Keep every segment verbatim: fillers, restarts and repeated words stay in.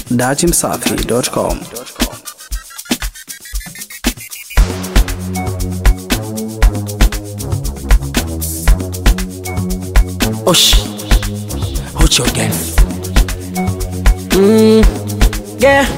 datimsafi dot com. Osh, who's your girl? Mmm, yeah,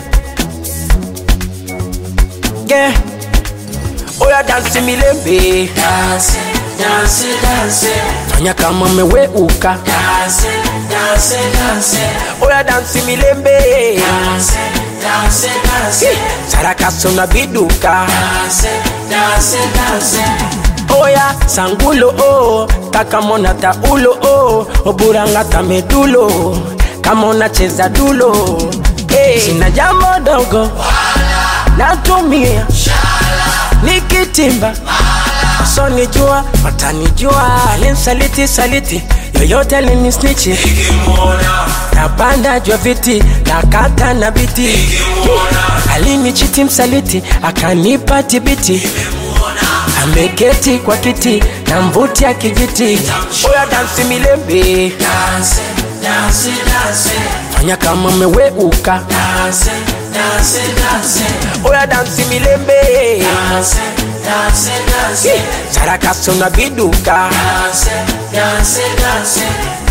yeah. Oh, ya dance mi lembe. Dance, dance, dance. Fanya kama meweuka. Dance, dance, dance. Oh, ya dance mi lembe. Dance, dance, dance. Sarakaso na biduka. Dance, dance, dance. Oya sangulo oh, kakamona ta ulo oh, oburanga ta medulo, kamona cheza dulo. Hey, sina jambo dogo, wala natumia shala, nikitimba wala so nijua, watanijua. Linsaliti saliti, yoyote lini snitchi, Ikimona napanda jua viti, nakata na biti. Ikimona Alini chiti msaliti, akanipa tibiti. Ameketi kwa kiti na mvuti ya kijiti. Oya dansi milembe. Dance, dance, dance. Fanya kama meweuka. Dance, dance, dance. Oya dansi milembe. Dance, dance, dance. Sarakaso na biduka. Dance, dance, dance.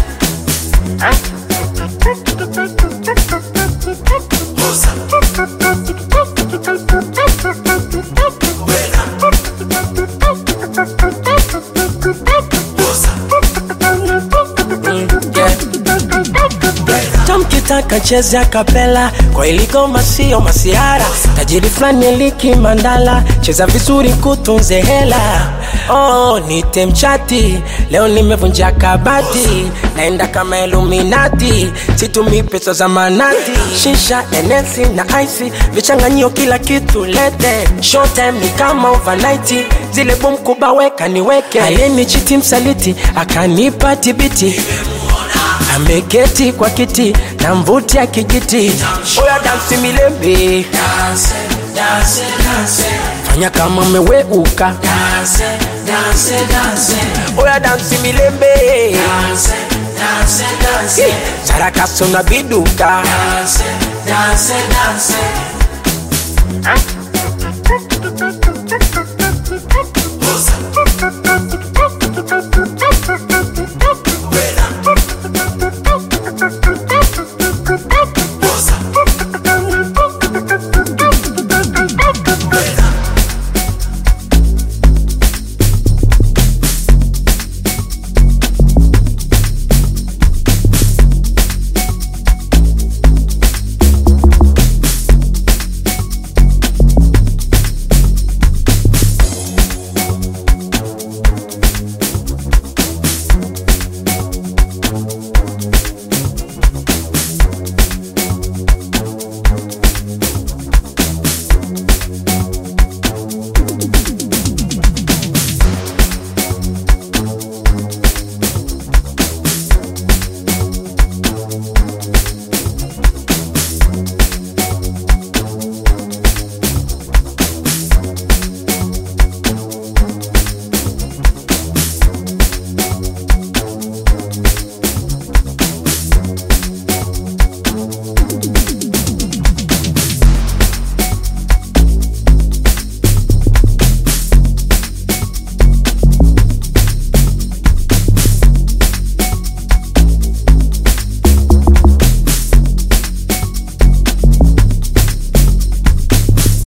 Osa. Tamkitaka cheza kapela, kwa iliko masio masiara. Tajiri flani liki mandala, cheza vizuri kutunze hela. Oh, nite mchati, leo nimevunja kabati. Naenda kama Illuminati, situmi pesa za manati. Shisha, enesi na icy, vichanganyio kila kitu lete. Short time ni kama overnight, zile boom kuba weka niweke. Alini chiti msaliti, akanipa tibiti. Ameketi kwa kiti na mvuti ya kijiti. Oya dansi milembe. Dance, dance, dance. Fanya kama meweuka. Dance, dance, dance. Oya dansi milembe. Dance, dance, dance. Sarakaso na biduka. Dance, dance, dance.